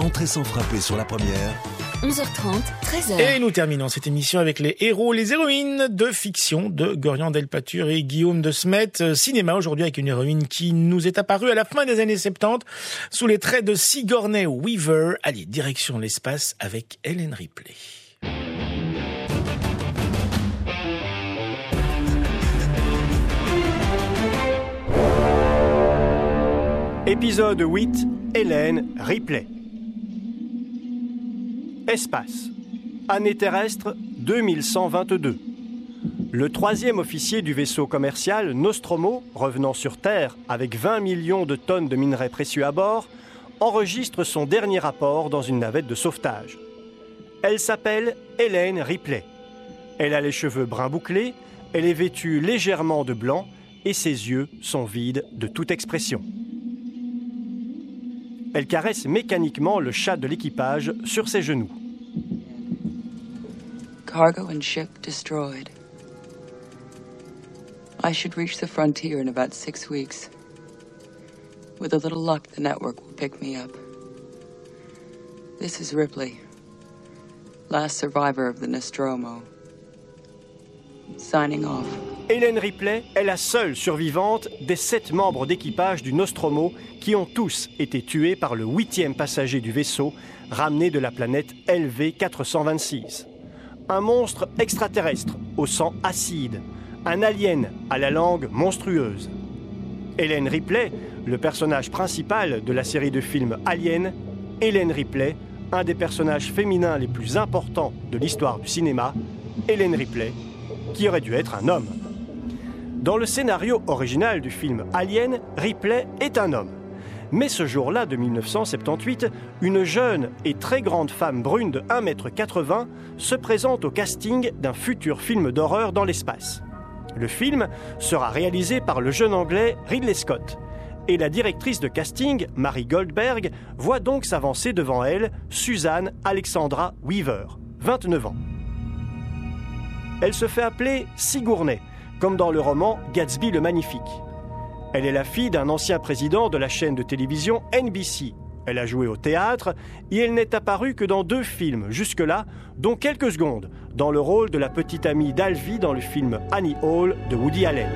Entrée sans frapper sur la première. 11h30, 13h. Et nous terminons cette émission avec les héros, les héroïnes de fiction de Gorian Delpature et Guillaume de Smet. Cinéma aujourd'hui avec une héroïne qui nous est apparue à la fin des années 70 sous les traits de Sigourney Weaver. Allez, direction l'espace avec Ellen Ripley. Épisode 8, Ellen Ripley. Espace. Année terrestre 2122. Le troisième officier du vaisseau commercial Nostromo, revenant sur Terre avec 20 millions de tonnes de minerais précieux à bord, enregistre son dernier rapport dans une navette de sauvetage. Elle s'appelle Ellen Ripley. Elle a les cheveux bruns bouclés, elle est vêtue légèrement de blanc et ses yeux sont vides de toute expression. Elle caresse mécaniquement le chat de l'équipage sur ses genoux. Cargo and ship destroyed. I should reach the frontier in about 6 weeks. With a little luck, the network will pick me up. This is Ripley, last survivor of the Nostromo. Signing off. Ellen Ripley est la seule survivante des 7 membres d'équipage du Nostromo qui ont tous été tués par le 8e passager du vaisseau ramené de la planète LV-426. Un monstre extraterrestre au sang acide, un alien à la langue monstrueuse. Ellen Ripley, le personnage principal de la série de films Alien, Ellen Ripley, un des personnages féminins les plus importants de l'histoire du cinéma, Ellen Ripley, qui aurait dû être un homme. Dans le scénario original du film Alien, Ripley est un homme. Mais ce jour-là de 1978, une jeune et très grande femme brune de 1,80 m se présente au casting d'un futur film d'horreur dans l'espace. Le film sera réalisé par le jeune anglais Ridley Scott. Et la directrice de casting, Mary Goldberg, voit donc s'avancer devant elle Suzanne Alexandra Weaver, 29 ans. Elle se fait appeler Sigourney, comme dans le roman Gatsby le Magnifique. Elle est la fille d'un ancien président de la chaîne de télévision NBC. Elle a joué au théâtre et elle n'est apparue que dans 2 films jusque-là, dont quelques secondes, dans le rôle de la petite amie d'Alvy dans le film Annie Hall de Woody Allen.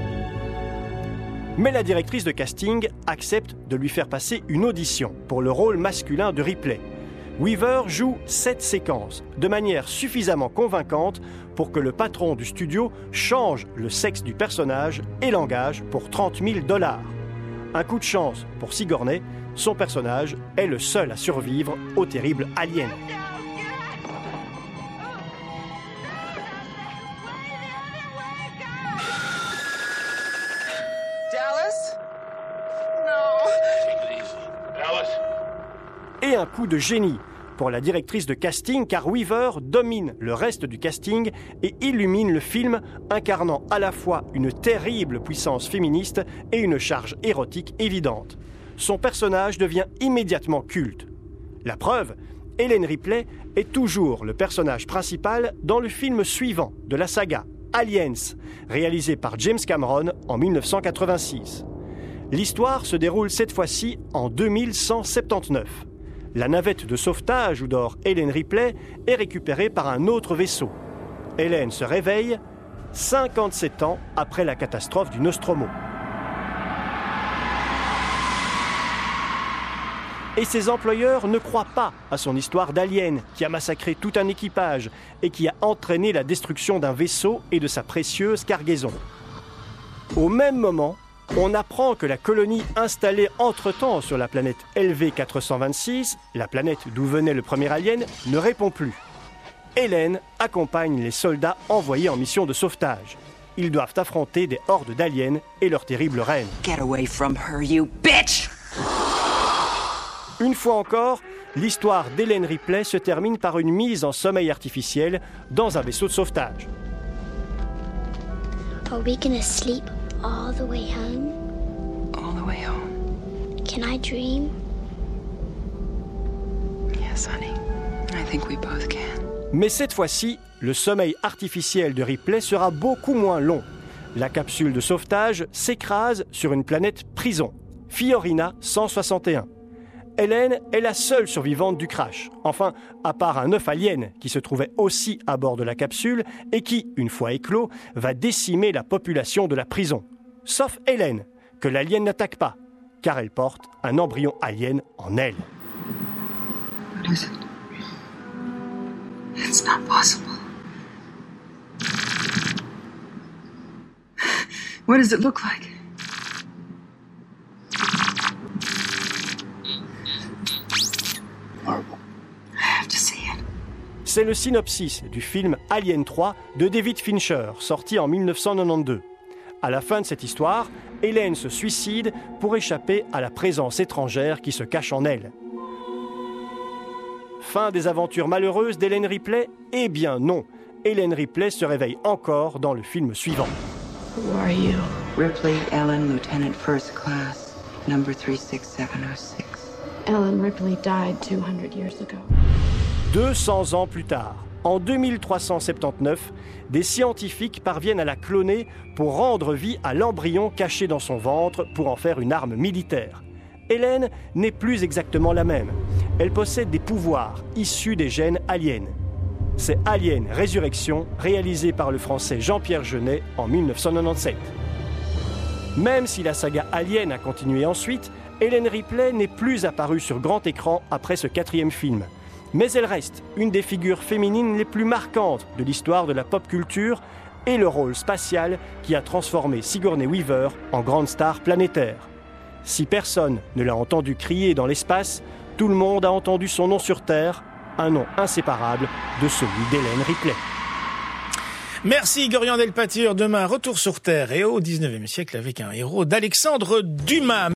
Mais la directrice de casting accepte de lui faire passer une audition pour le rôle masculin de Ripley. Weaver joue 7 séquences de manière suffisamment convaincante pour que le patron du studio change le sexe du personnage et l'engage pour $30 000. Un coup de chance pour Sigourney, son personnage est le seul à survivre au terrible alien. Dallas? No. Take it easy. Dallas? Et un coup de génie pour la directrice de casting, car Weaver domine le reste du casting et illumine le film, incarnant à la fois une terrible puissance féministe et une charge érotique évidente. Son personnage devient immédiatement culte. La preuve, Ellen Ripley est toujours le personnage principal dans le film suivant de la saga, Aliens, réalisé par James Cameron en 1986. L'histoire se déroule cette fois-ci en 2179. La navette de sauvetage où dort Ellen Ripley est récupérée par un autre vaisseau. Ellen se réveille 57 ans après la catastrophe du Nostromo. Et ses employeurs ne croient pas à son histoire d'alien qui a massacré tout un équipage et qui a entraîné la destruction d'un vaisseau et de sa précieuse cargaison. Au même moment, on apprend que la colonie installée entre-temps sur la planète LV-426, la planète d'où venait le premier alien, ne répond plus. Ellen accompagne les soldats envoyés en mission de sauvetage. Ils doivent affronter des hordes d'aliens et leur terrible reine. Get away from her, you bitch! Une fois encore, l'histoire d'Ellen Ripley se termine par une mise en sommeil artificiel dans un vaisseau de sauvetage. Are we gonna sleep all the way home? All the way home. Can I dream? Yes, honey. I think we both can. Mais cette fois-ci, le sommeil artificiel de Ripley sera beaucoup moins long. La capsule de sauvetage s'écrase sur une planète prison, Fiorina 161. Hélène est la seule survivante du crash. Enfin, à part un œuf alien qui se trouvait aussi à bord de la capsule et qui, une fois éclos, va décimer la population de la prison. Sauf Hélène, que l'alien n'attaque pas, car elle porte un embryon alien en elle. What is it? It's not possible. What does it look like? Horrible. I have to see it. C'est le synopsis du film Alien 3 de David Fincher, sorti en 1992. À la fin de cette histoire, Hélène se suicide pour échapper à la présence étrangère qui se cache en elle. Fin des aventures malheureuses d'Hélène Ripley ? Eh bien non, Hélène Ripley se réveille encore dans le film suivant. Who are you? Ripley Ellen, Lieutenant First Class, number 36706. Ellen Ripley died 200 years ago. 200 ans plus tard, en 2379, des scientifiques parviennent à la cloner pour rendre vie à l'embryon caché dans son ventre pour en faire une arme militaire. Hélène n'est plus exactement la même. Elle possède des pouvoirs issus des gènes aliens. C'est Alien Résurrection, réalisé par le français Jean-Pierre Jeunet en 1997. Même si la saga Alien a continué ensuite, Hélène Ripley n'est plus apparue sur grand écran après ce 4e film. Mais elle reste une des figures féminines les plus marquantes de l'histoire de la pop culture et le rôle spatial qui a transformé Sigourney Weaver en grande star planétaire. Si personne ne l'a entendu crier dans l'espace, tout le monde a entendu son nom sur Terre, un nom inséparable de celui d'Hélène Ripley. Merci Gorian Delpatture. Demain, retour sur Terre et au 19e siècle avec un héros d'Alexandre Dumas.